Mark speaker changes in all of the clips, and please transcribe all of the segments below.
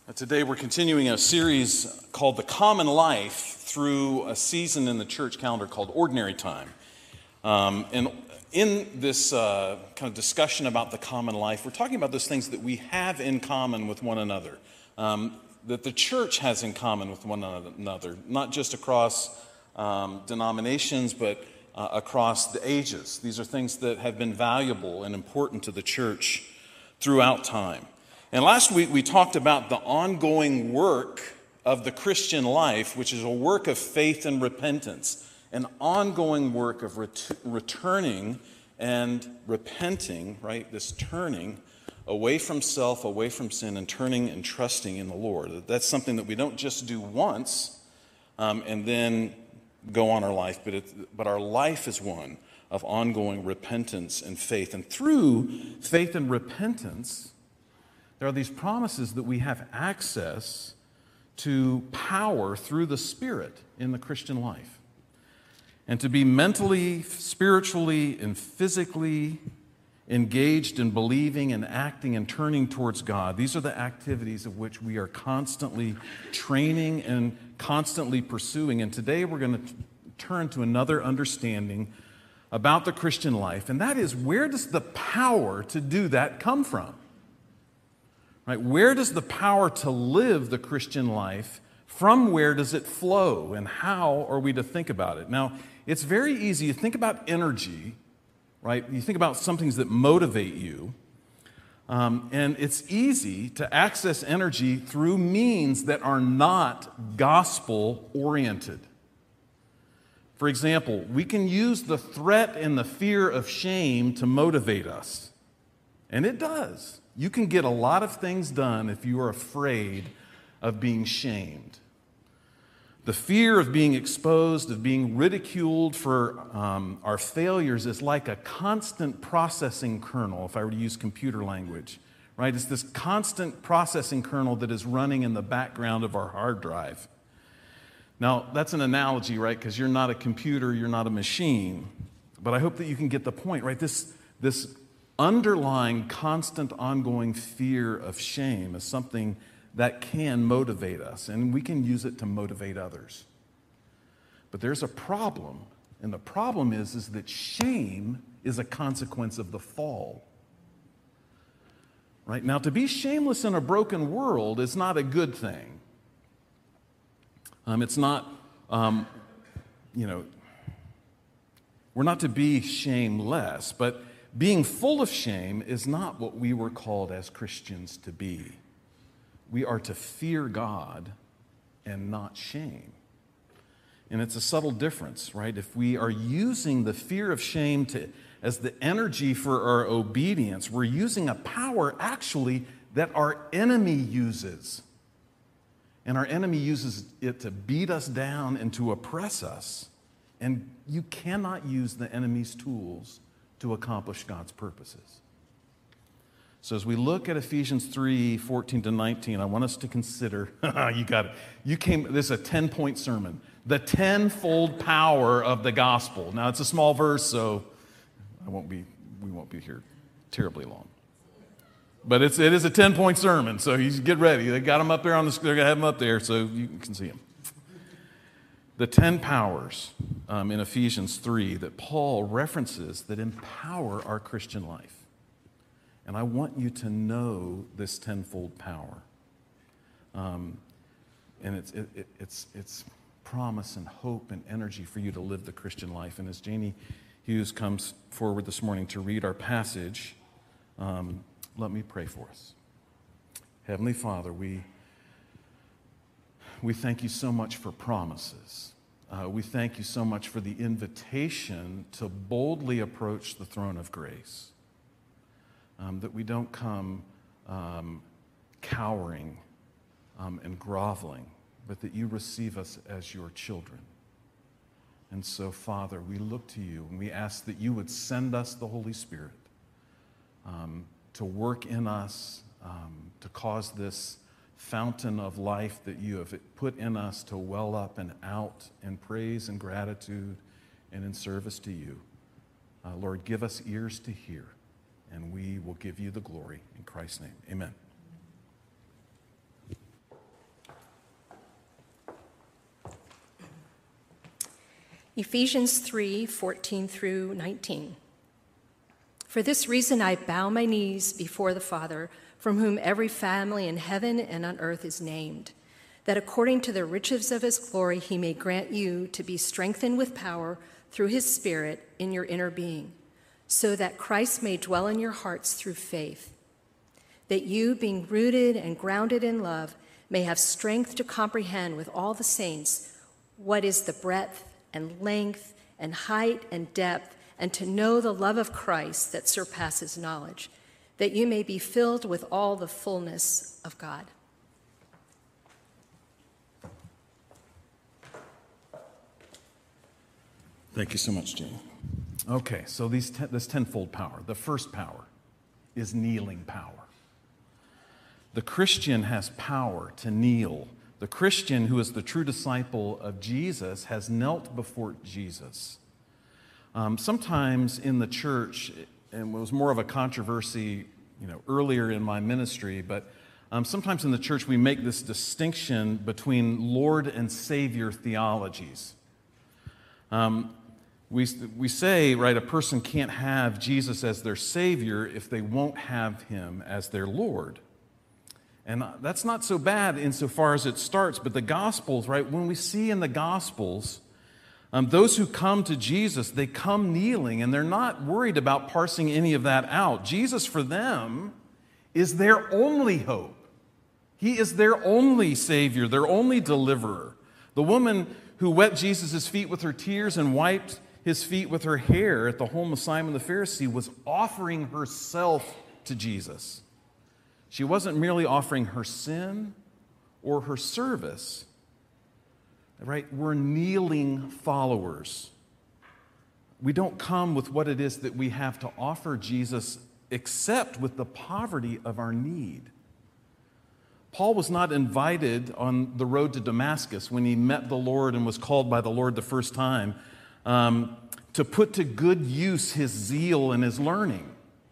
Speaker 1: Today we're continuing a series called The Common Life through a season in the church calendar called Ordinary Time. And in this kind of discussion about the common life, we're talking about those things that we have in common with one another, that the church has in common with one another, not just across denominations, but across the ages. These are things that have been valuable and important to the church throughout time. And last week we talked about the ongoing work of the Christian life, which is a work of faith and repentance, an ongoing work of returning and repenting, right? This turning away from self, away from sin, and turning and trusting in the Lord. That's something that we don't just do once and then go on our life, but our life is one of ongoing repentance and faith. And through faith and repentance, there are these promises that we have access to power through the Spirit in the Christian life. And to be mentally, spiritually, and physically engaged in believing and acting and turning towards God. These are the activities of which we are constantly training and constantly pursuing. And today we're going to turn to another understanding about the Christian life, and that is, where does the power to do that come from? Right? Where does the power to live the Christian life, from where does it flow, and how are we to think about it? Now, it's very easy. You think about energy, right? You think about some things that motivate you, and it's easy to access energy through means that are not gospel-oriented. For example, we can use the threat and the fear of shame to motivate us, and it does. You can get a lot of things done if you are afraid of being shamed. The fear of being exposed, of being ridiculed for our failures is like a constant processing kernel, if I were to use computer language, right? It's this constant processing kernel that is running in the background of our hard drive. Now, that's an analogy, right? Because you're not a computer, you're not a machine. But I hope that you can get the point, right? This underlying, constant, ongoing fear of shame is something that can motivate us, and we can use it to motivate others. But there's a problem, and the problem is that shame is a consequence of the fall. Right? Now, to be shameless in a broken world is not a good thing. It's not, we're not to be shameless, but being full of shame is not what we were called as Christians to be. We are to fear God and not shame. And it's a subtle difference, right? If we are using the fear of shame as the energy for our obedience, we're using a power actually that our enemy uses. And our enemy uses it to beat us down and to oppress us. And you cannot use the enemy's tools to accomplish God's purposes. So as we look at Ephesians 3:14-19, I want us to consider, you got it. This is a 10-point sermon. The tenfold power of the gospel. Now it's a small verse, so we won't be here terribly long. But it is a 10-point sermon, so you get ready. They got them up there on the screen. They're going to have them up there so you can see them. The 10 powers in Ephesians 3 that Paul references that empower our Christian life. And I want you to know this tenfold power. And it's promise and hope and energy for you to live the Christian life. And as Janie Hughes comes forward this morning to read our passage, let me pray for us. Heavenly Father, we thank you so much for promises. We thank you so much for the invitation to boldly approach the throne of grace. That we don't come cowering and groveling, but that you receive us as your children. And so, Father, we look to you and we ask that you would send us the Holy Spirit to work in us, to cause this fountain of life that you have put in us to well up and out in praise and gratitude and in service to you. Lord, give us ears to hear, and we will give you the glory. In Christ's name, amen.
Speaker 2: Ephesians 3:14 through 19. For this reason I bow my knees before the Father, from whom every family in heaven and on earth is named, that according to the riches of his glory he may grant you to be strengthened with power through his Spirit in your inner being, so that Christ may dwell in your hearts through faith, that you, being rooted and grounded in love, may have strength to comprehend with all the saints what is the breadth and length and height and depth, and to know the love of Christ that surpasses knowledge, that you may be filled with all the fullness of God.
Speaker 1: Thank you so much, Jane. Okay, so this tenfold power. The first power is kneeling power. The Christian has power to kneel. The Christian who is the true disciple of Jesus has knelt before Jesus. Sometimes in the church, and it was more of a controversy, earlier in my ministry, but sometimes in the church we make this distinction between Lord and Savior theologies. We say, right, a person can't have Jesus as their Savior if they won't have him as their Lord. And that's not so bad insofar as it starts, but the Gospels, right, when we see in the Gospels, those who come to Jesus, they come kneeling, and they're not worried about parsing any of that out. Jesus, for them, is their only hope. He is their only Savior, their only deliverer. The woman who wet Jesus' feet with her tears and wiped his feet with her hair at the home of Simon the Pharisee was offering herself to Jesus. She wasn't merely offering her sin or her service. Right? We're kneeling followers. We don't come with what it is that we have to offer Jesus, except with the poverty of our need. Paul was not invited on the road to Damascus when he met the Lord and was called by the Lord the first time to put to good use his zeal and his learning.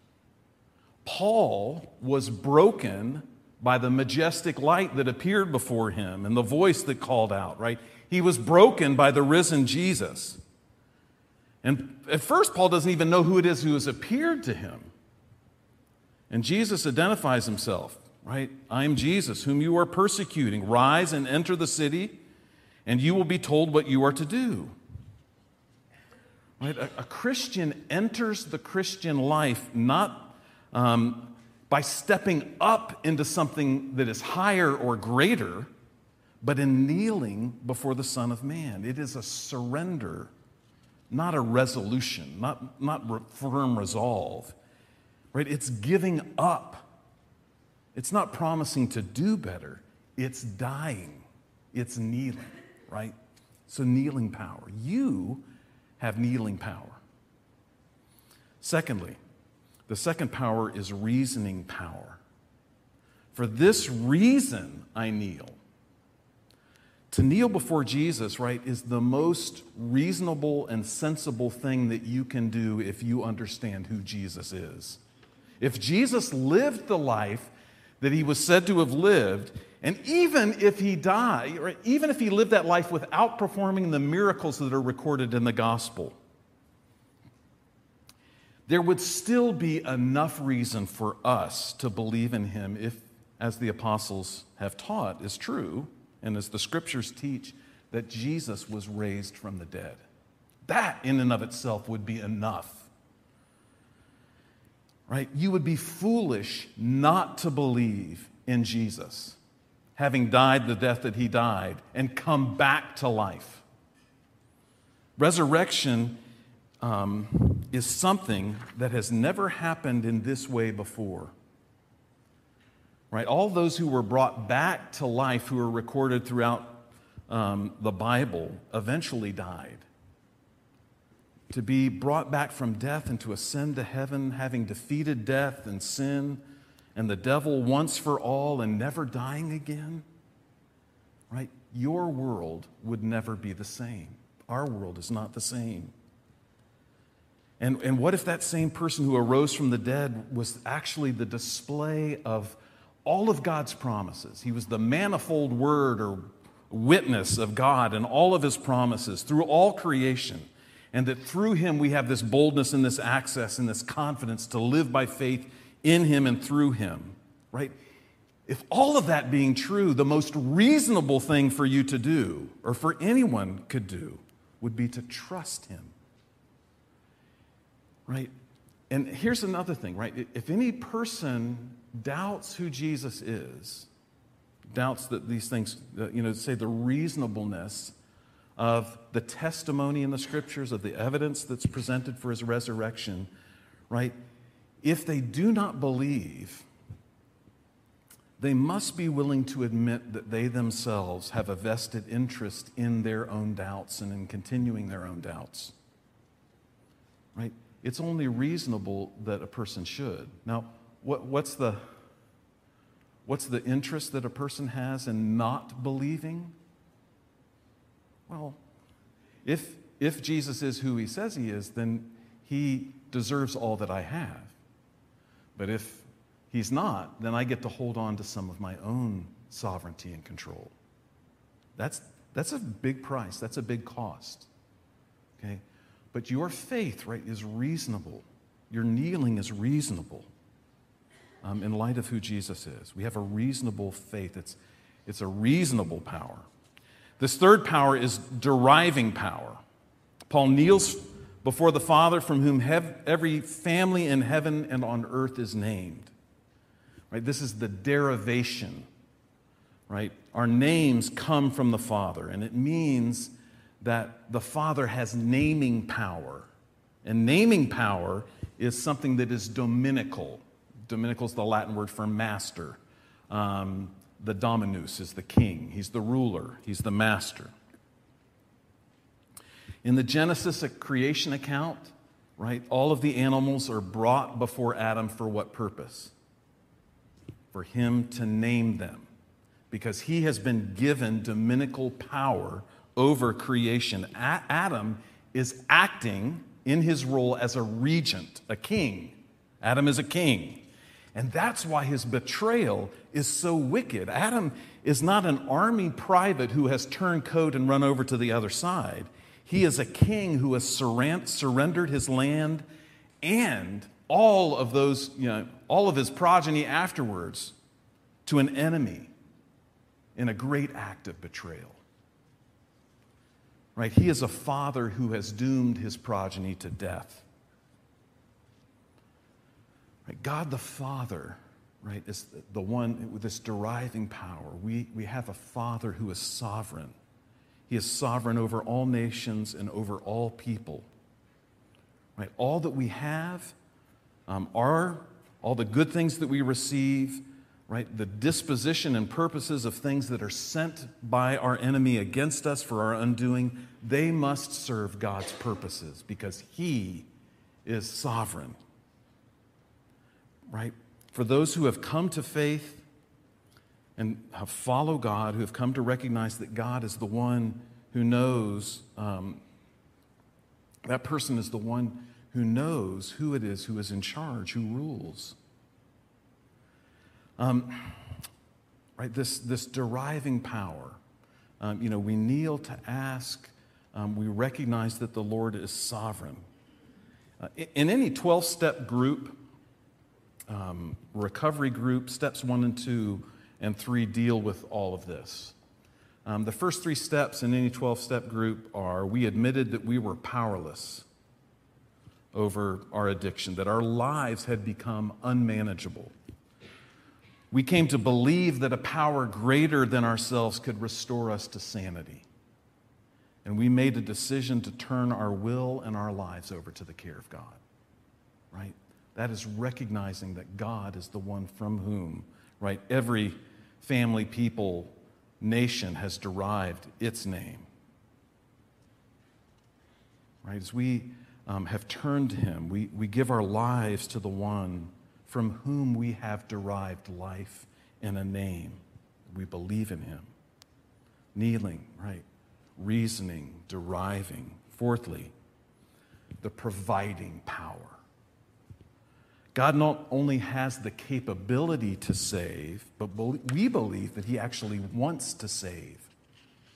Speaker 1: Paul was broken by the majestic light that appeared before him and the voice that called out, right? He was broken by the risen Jesus. And at first, Paul doesn't even know who it is who has appeared to him. And Jesus identifies himself, right? I am Jesus, whom you are persecuting. Rise and enter the city, and you will be told what you are to do. Right? A Christian enters the Christian life not by stepping up into something that is higher or greater, but in kneeling before the Son of Man. It is a surrender, not a resolution, not firm resolve. Right? It's giving up. It's not promising to do better. It's dying. It's kneeling, right? So kneeling power. You have kneeling power. Secondly, the second power is reasoning power. For this reason I kneel. To kneel before Jesus, right, is the most reasonable and sensible thing that you can do if you understand who Jesus is. If Jesus lived the life that he was said to have lived, and even if he died, right, even if he lived that life without performing the miracles that are recorded in the gospel, there would still be enough reason for us to believe in him if, as the apostles have taught, is true, and as the scriptures teach, that Jesus was raised from the dead. That in and of itself would be enough. Right? You would be foolish not to believe in Jesus, having died the death that he died and come back to life. Resurrection is something that has never happened in this way before. Right? All those who were brought back to life, who are recorded throughout the Bible, eventually died. To be brought back from death and to ascend to heaven, having defeated death and sin and the devil once for all and never dying again, right? Your world would never be the same. Our world is not the same. And what if that same person who arose from the dead was actually the display of all of God's promises? He was the manifold word witness of God and all of his promises through all creation, and that through him we have this boldness and this access and this confidence to live by faith in him and through him, right? If all of that being true, the most reasonable thing for you to do, or for anyone could do, would be to trust him, right? And here's another thing, right? If any person doubts who Jesus is, doubts that these things, say the reasonableness of the testimony in the scriptures, of the evidence that's presented for his resurrection, right? If they do not believe, they must be willing to admit that they themselves have a vested interest in their own doubts and in continuing their own doubts, right? It's only reasonable that a person should. Now, what's the interest that a person has in not believing? Well, if Jesus is who he says he is, then he deserves all that I have. But if he's not, then I get to hold on to some of my own sovereignty and control. That's a big price. That's a big cost. Okay? But your faith, right, is reasonable. Your kneeling is reasonable in light of who Jesus is. We have a reasonable faith. It's a reasonable power. This third power is deriving power. Paul kneels before the Father from whom every family in heaven and on earth is named. Right? This is the derivation. Right? Our names come from the Father, and it means that the Father has naming power. And naming power is something that is dominical. Dominical is the Latin word for master. The dominus is the king. He's the ruler. He's the master. In the Genesis creation account, right, all of the animals are brought before Adam for what purpose? For him to name them, because he has been given dominical power over creation. Adam is acting in his role as a regent, a king. Adam is a king. And that's why his betrayal is so wicked. Adam is not an army private who has turned coat and run over to the other side. He is a king who has surrendered his land and all of those, all of his progeny afterwards to an enemy in a great act of betrayal. Right? He is a father who has doomed his progeny to death. Right? God the Father, right, is the one with this deriving power. We have a Father who is sovereign. He is sovereign over all nations and over all people. Right? All that we have are all the good things that we receive, right? The disposition and purposes of things that are sent by our enemy against us for our undoing, they must serve God's purposes because he is sovereign. Right? For those who have come to faith and have followed God, who have come to recognize that God is the one who knows, that person is the one who knows who it is who is in charge, who rules. Right? This deriving power. We kneel to ask. We recognize that the Lord is sovereign. In any 12-step group, recovery group, steps 1 and 2 and 3 deal with all of this. The first 3 steps in any 12-step group are we admitted that we were powerless over our addiction, that our lives had become unmanageable. We came to believe that a power greater than ourselves could restore us to sanity. And we made a decision to turn our will and our lives over to the care of God. Right? That is recognizing that God is the one from whom, right, every family, people, nation has derived its name. Right? As we have turned to him, we give our lives to the one from whom we have derived life and a name. We believe in him. Kneeling, right? Reasoning, deriving. Fourthly, the providing power. God not only has the capability to save, but we believe that he actually wants to save.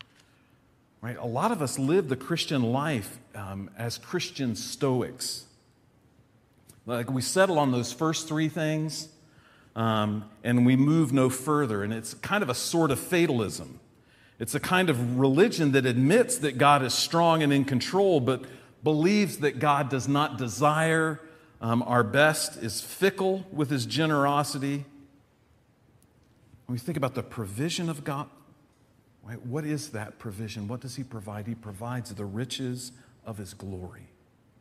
Speaker 1: right? A lot of us live the Christian life as Christian stoics. Like we settle on those first three things, and we move no further. And it's kind of a sort of fatalism. It's a kind of religion that admits that God is strong and in control, but believes that God does not desire our best, is fickle with his generosity. When we think about the provision of God, right, what is that provision? What does he provide? He provides the riches of his glory.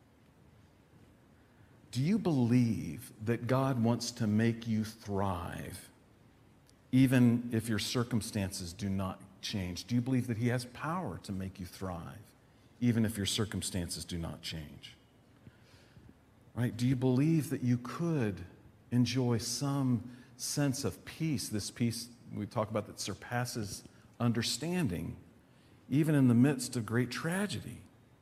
Speaker 1: Do you believe that God wants to make you thrive, even if your circumstances do not change? Do you believe that he has power to make you thrive, even if your circumstances do not change? Right? Do you believe that you could enjoy some sense of peace, this peace we talk about that surpasses understanding, even in the midst of great tragedy?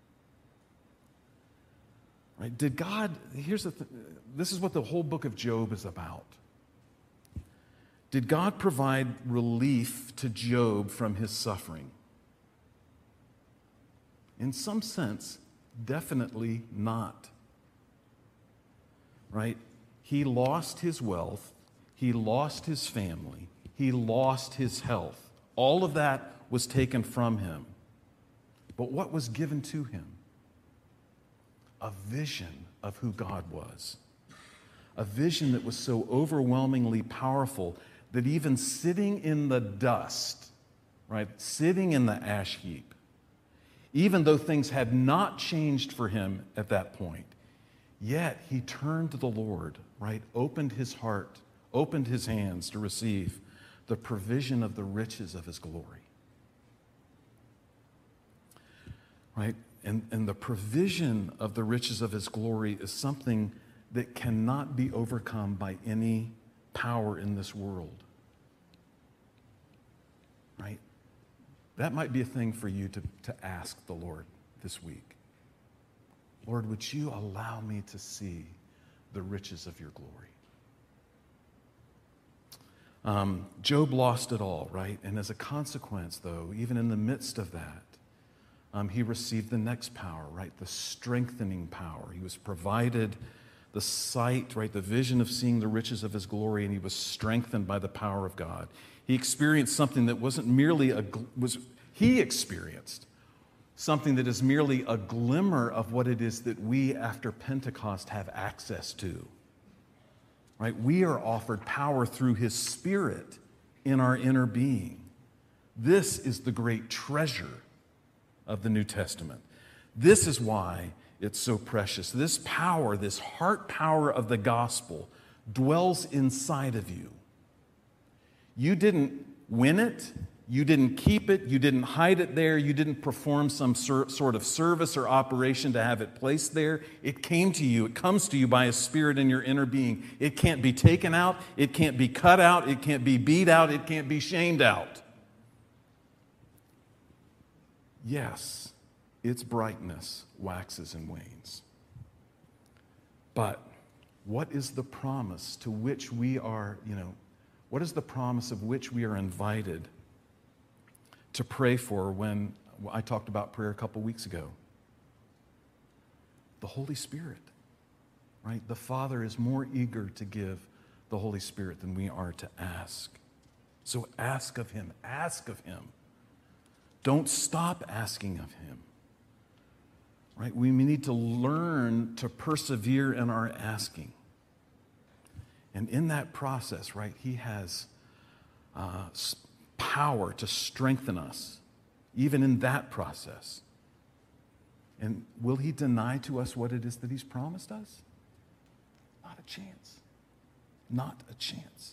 Speaker 1: Right? Did God, this is what the whole book of Job is about. Did God provide relief to Job from his suffering? In some sense, definitely not. Right? He lost his wealth, he lost his family, he lost his health. All of that was taken from him. But what was given to him? A vision of who God was. A vision that was so overwhelmingly powerful that even sitting in the dust, right, sitting in the ash heap, even though things had not changed for him at that point, yet he turned to the Lord, right, opened his heart, opened his hands to receive the provision of the riches of his glory. Right? And the provision of the riches of his glory is something that cannot be overcome by any power in this world. Right? That might be a thing for you to ask the Lord this week. Lord, would you allow me to see the riches of your glory? Job lost it all, right? And as a consequence, though, even in the midst of that, he received the next power, right? The strengthening power. He was provided the sight, right? The vision of seeing the riches of his glory, and he was strengthened by the power of God. He experienced something that wasn't merely he experienced something that is merely a glimmer of what it is that we, after Pentecost, have access to. Right? We are offered power through his Spirit in our inner being. This is the great treasure of the New Testament. This is why it's so precious. This power, this heart power of the gospel, dwells inside of you. You didn't win it. You didn't keep it. You didn't hide it there. You didn't perform some sort of service or operation to have it placed there. It came to you. It comes to you by a Spirit in your inner being. It can't be taken out. It can't be cut out. It can't be beat out. It can't be shamed out. Yes, its brightness waxes and wanes. But what is the promise to which we are, what is the promise of which we are invited to pray for when I talked about prayer a couple weeks ago? The Holy Spirit, right? The Father is more eager to give the Holy Spirit than we are to ask. So ask of him. Ask of him. Don't stop asking of him. Right? We need to learn to persevere in our asking. And in that process, right, he has power to strengthen us, even in that process. And will he deny to us what it is that he's promised us? Not a chance. Not a chance.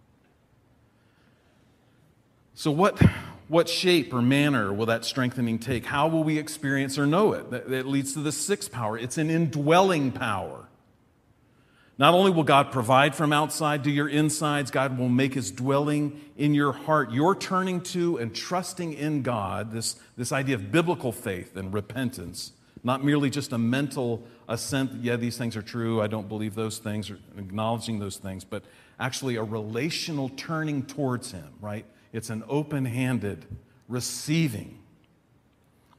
Speaker 1: So what shape or manner will that strengthening take? How will we experience or know it? That leads to the sixth power. It's an indwelling power. Not only will God provide from outside to your insides, God will make his dwelling in your heart. You're turning to and trusting in God, this idea of biblical faith and repentance, not merely just a mental assent, yeah, these things are true, I don't believe those things, or acknowledging those things, but actually a relational turning towards him, right? It's an open-handed receiving.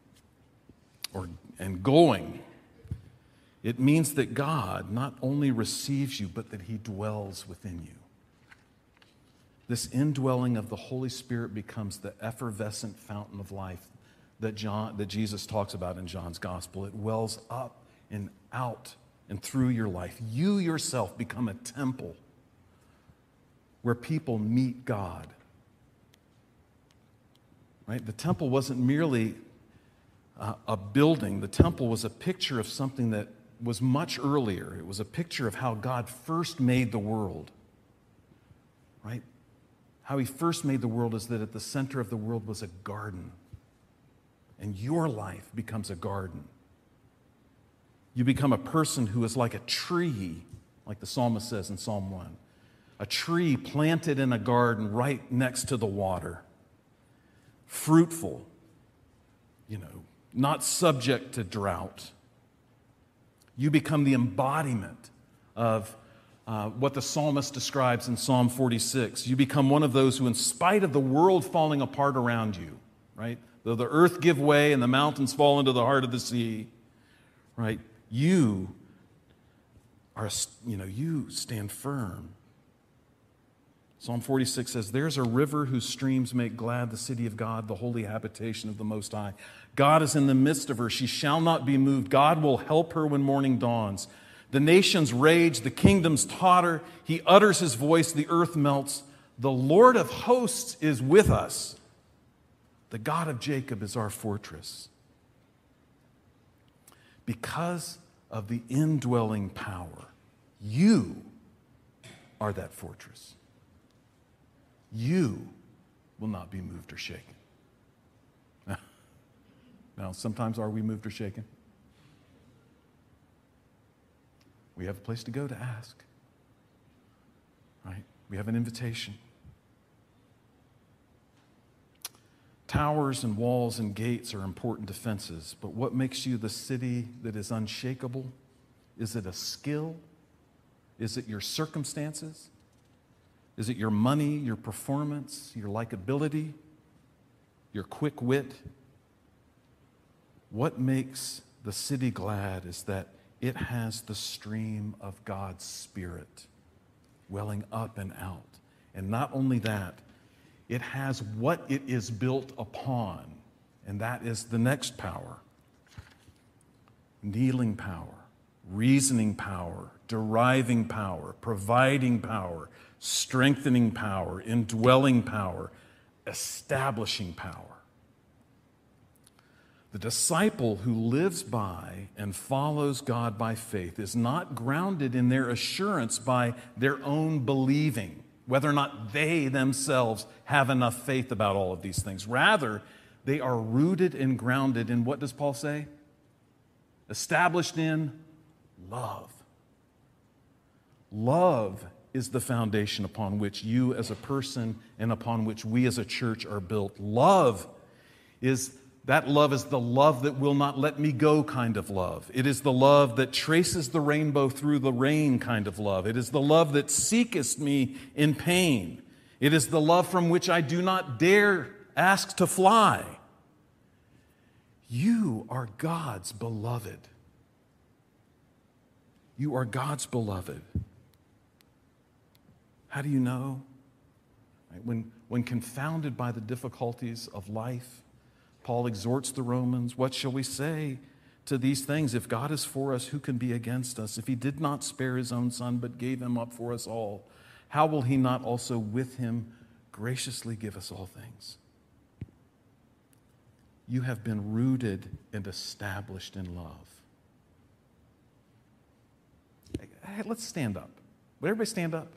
Speaker 1: and going. It means that God not only receives you, but that he dwells within you. This indwelling of the Holy Spirit becomes the effervescent fountain of life that Jesus talks about in John's gospel. It wells up and out and through your life. You yourself become a temple where people meet God. Right? The temple wasn't merely a building. The temple was a picture of something that was much earlier. It was a picture of how God first made the world. Right? How he first made the world is that at the center of the world was a garden. And your life becomes a garden. You become a person who is like a tree, like the psalmist says in Psalm 1. A tree planted in a garden right next to the water. Fruitful, not subject to drought. You become the embodiment of what the psalmist describes in Psalm 46. You become one of those who, in spite of the world falling apart around you, right? Though the earth give way and the mountains fall into the heart of the sea, right? You stand firm. Psalm 46 says, "There's a river whose streams make glad the city of God, the holy habitation of the Most High. God is in the midst of her. She shall not be moved. God will help her when morning dawns. The nations rage, the kingdoms totter. He utters his voice, the earth melts. The Lord of hosts is with us. The God of Jacob is our fortress." Because of the indwelling power, you are that fortress. You will not be moved or shaken. Now, sometimes are we moved or shaken? We have a place to go to ask. Right? We have an invitation. Towers and walls and gates are important defenses, but what makes you the city that is unshakable? Is it a skill? Is it your circumstances? Is it your money, your performance, your likability, your quick wit? What makes the city glad is that it has the stream of God's Spirit welling up and out. And not only that, it has what it is built upon, and that is the next power. Kneeling power, reasoning power, deriving power, providing power, strengthening power, indwelling power, establishing power. The disciple who lives by and follows God by faith is not grounded in their assurance by their own believing, whether or not they themselves have enough faith about all of these things. Rather, they are rooted and grounded in, what does Paul say? Established in love. Love is the foundation upon which you as a person and upon which we as a church are built. Love is the love that will not let me go kind of love. It is the love that traces the rainbow through the rain kind of love. It is the love that seeketh me in pain. It is the love from which I do not dare ask to fly. You are God's beloved. You are God's beloved. How do you know? When confounded by the difficulties of life, Paul exhorts the Romans, what shall we say to these things? If God is for us, who can be against us? If he did not spare his own son, but gave him up for us all, how will he not also with him graciously give us all things? You have been rooted and established in love. Hey, let's stand up. Would everybody stand up?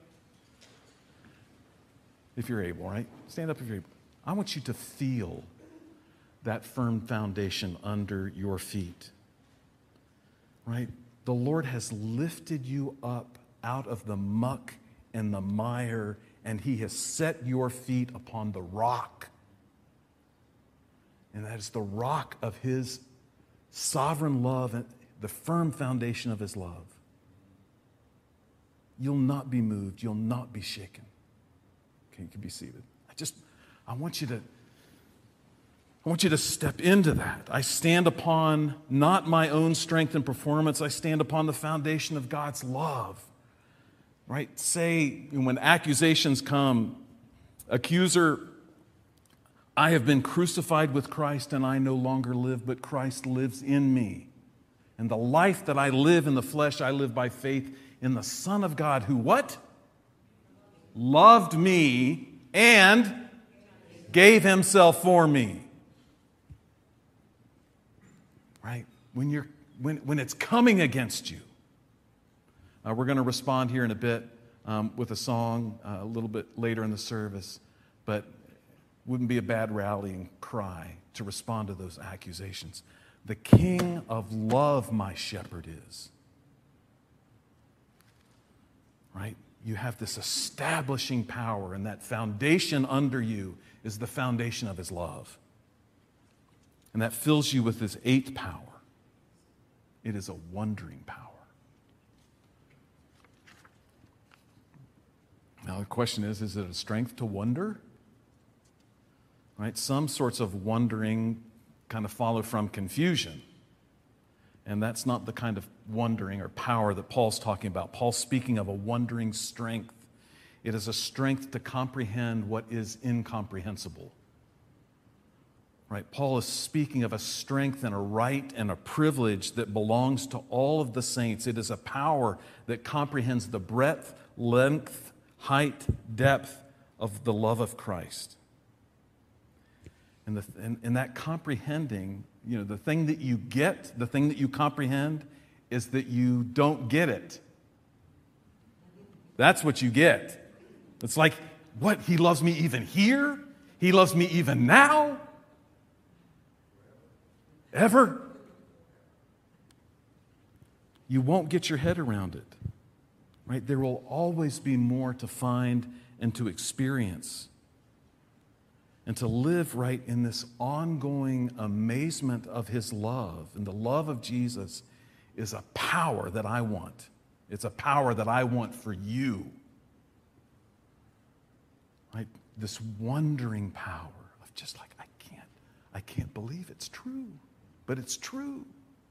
Speaker 1: If you're able, right? Stand up if you're able. I want you to feel that firm foundation under your feet, right? The Lord has lifted you up out of the muck and the mire, and he has set your feet upon the rock. And that is the rock of his sovereign love and the firm foundation of his love. You'll not be moved. You'll not be shaken. Okay, you can be seated. I want you to I want you to step into that. I stand upon not my own strength and performance. I stand upon the foundation of God's love. Right? Say, when accusations come, accuser, I have been crucified with Christ and I no longer live, but Christ lives in me. And the life that I live in the flesh, I live by faith in the Son of God who what? Loved me and gave himself for me. Right? When it's coming against you. We're going to respond here in a bit with a song a little bit later in the service, but wouldn't be a bad rallying cry to respond to those accusations. The King of love, my shepherd is. Right? You have this establishing power, and that foundation under you is the foundation of his love. And that fills you with this eighth power. It is a wondering power. Now the question is it a strength to wonder? Right? Some sorts of wondering kind of follow from confusion. And that's not the kind of wondering or power that Paul's talking about. Paul's speaking of a wondering strength. It is a strength to comprehend what is incomprehensible. Right? Paul is speaking of a strength and a right and a privilege that belongs to all of the saints. It is a power that comprehends the breadth, length, height, depth of the love of Christ. And that comprehending, the thing that you get, the thing that you comprehend, is that you don't get it. That's what you get. It's like, what? He loves me even here? He loves me even now? Ever? You won't get your head around it. Right? There will always be more to find and to experience. And to live right in this ongoing amazement of his love and the love of Jesus is a power that I want. It's a power that I want for you. Right? This wondering power of just like, I can't believe it's true, but it's true.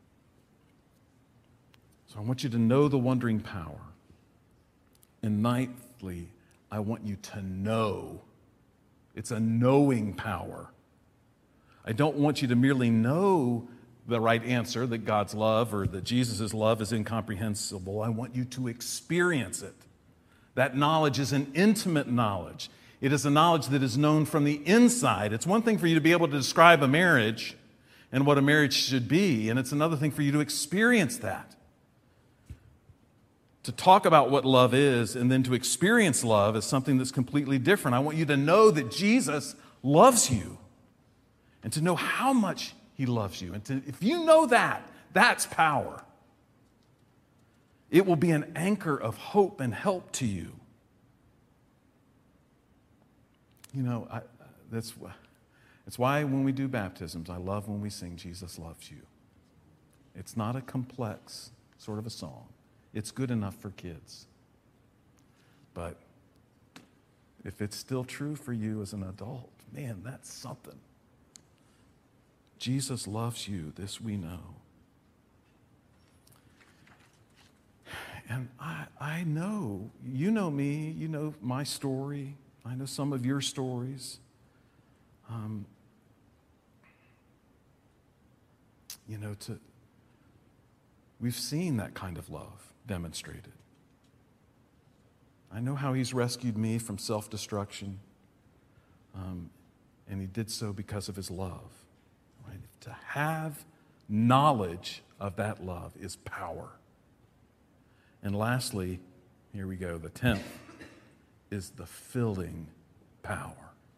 Speaker 1: So I want you to know the wondering power. And ninthly, I want you to know. It's a knowing power. I don't want you to merely know the right answer, that God's love or that Jesus' love is incomprehensible. I want you to experience it. That knowledge is an intimate knowledge. It is a knowledge that is known from the inside. It's one thing for you to be able to describe a marriage and what a marriage should be, and it's another thing for you to experience that. To talk about what love is and then to experience love is something that's completely different. I want you to know that Jesus loves you and to know how much he loves you. And if you know that, that's power. It will be an anchor of hope and help to you. That's why when we do baptisms, I love when we sing Jesus Loves You. It's not a complex sort of a song. It's good enough for kids. But if it's still true for you as an adult, man, that's something. Jesus loves you, this we know. And I know, you know me, you know my story. I know some of your stories. We've seen that kind of love demonstrated. I know how he's rescued me from self-destruction, and he did so because of his love. Right? To have knowledge of that love is power. And lastly, here we go, the 10th is the filling power.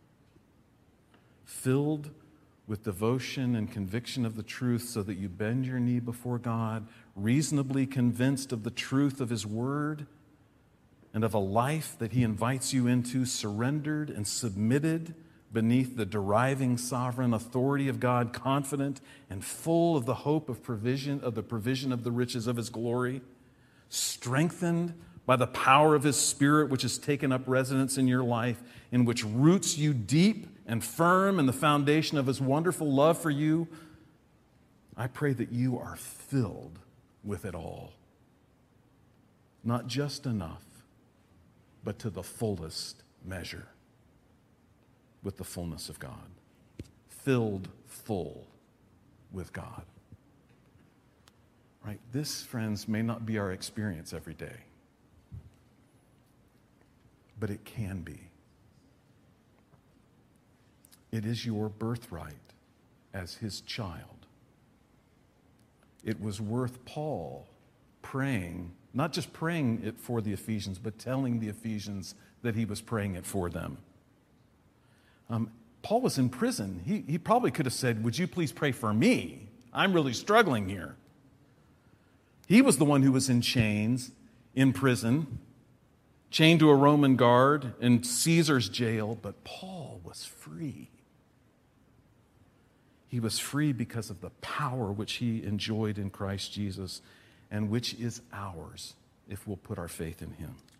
Speaker 1: Filled with devotion and conviction of the truth so that you bend your knee before God, reasonably convinced of the truth of his word and of a life that he invites you into, surrendered and submitted beneath the deriving sovereign authority of God, confident and full of the hope of the provision of the riches of his glory, strengthened by the power of his Spirit which has taken up residence in your life, in which roots you deep and firm in the foundation of his wonderful love for you, I pray that you are filled with it all. Not just enough, but to the fullest measure with the fullness of God. Filled full with God. Right? This, friends, may not be our experience every day, but it can be. It is your birthright as his child. It was worth Paul praying, not just praying it for the Ephesians, but telling the Ephesians that he was praying it for them. Paul was in prison. He probably could have said, would you please pray for me? I'm really struggling here. He was the one who was in chains, in prison, chained to a Roman guard in Caesar's jail, but Paul was free. He was free because of the power which he enjoyed in Christ Jesus and which is ours if we'll put our faith in him.